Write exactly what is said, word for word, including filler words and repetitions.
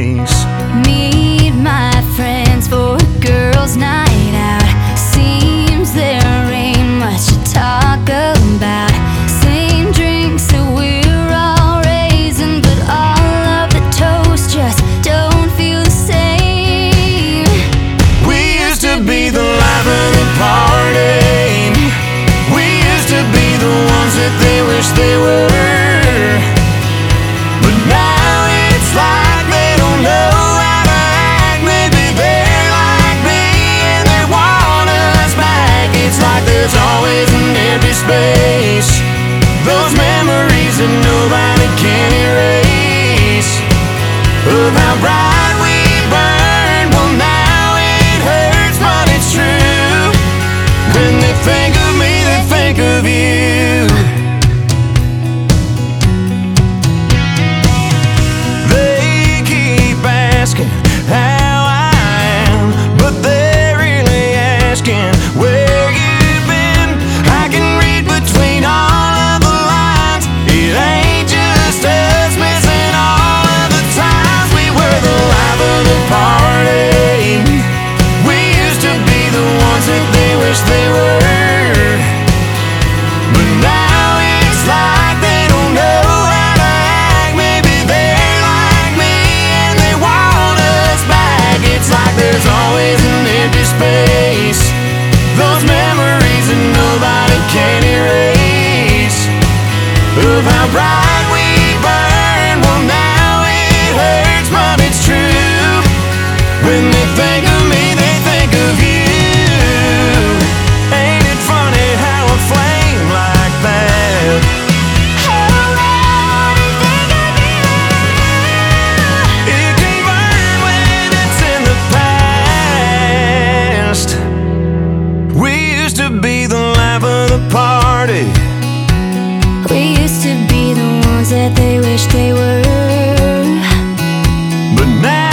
face. Meet my friends for a girls' night out. Seems there ain't much to talk about. Same drinks that we're all raising, but all of the toast just don't feel the same. We used to be the life of the party. We used to be the ones that they wish they were. But now it's like they don't know how to act. Maybe they're like me and they want us back. It's like there's always an empty space. Those memories that nobody can erase. Of how bright we burned. Well, now it hurts, but it's true. When they think of me, they think of you. They keep asking how I am, but they're really asking where you've been. I can read between all of the lines. It ain't just us missing all of the times we were the life of the party. We used to be the ones that they wish they were. But now it's like they don't know how to act. Maybe they're like me and they want us back. It's like there's always an empty space. Those memories that nobody can erase. Of how bright we burned. Well, now it hurts, but it's true. When they think of me, they think of you. Ain't it funny how a flame like that it can burn when it's in the past? We used to be the life of the party. We used to be the ones that they wish they were. But now